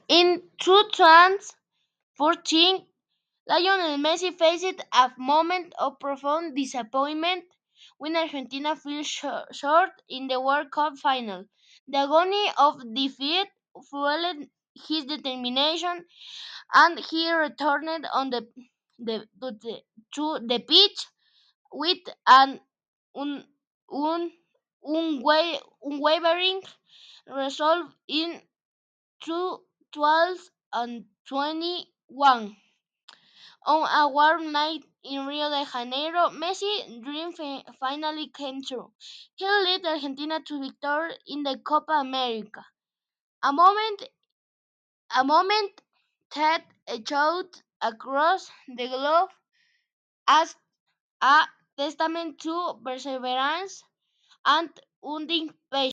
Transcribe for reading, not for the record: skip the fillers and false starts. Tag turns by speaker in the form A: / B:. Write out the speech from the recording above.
A: In 2014, Lionel Messi faced a moment of profound disappointment when Argentina fell short in the World Cup final. The agony of defeat fueled his determination, and he returned on to the pitch with an un, un, unwavering resolve in 2021. On a warm night in Rio de Janeiro, Messi' dream finally came true. He led Argentina to victory in the Copa America. A moment, a moment that echoed across the globe as a testament to perseverance and unding patience.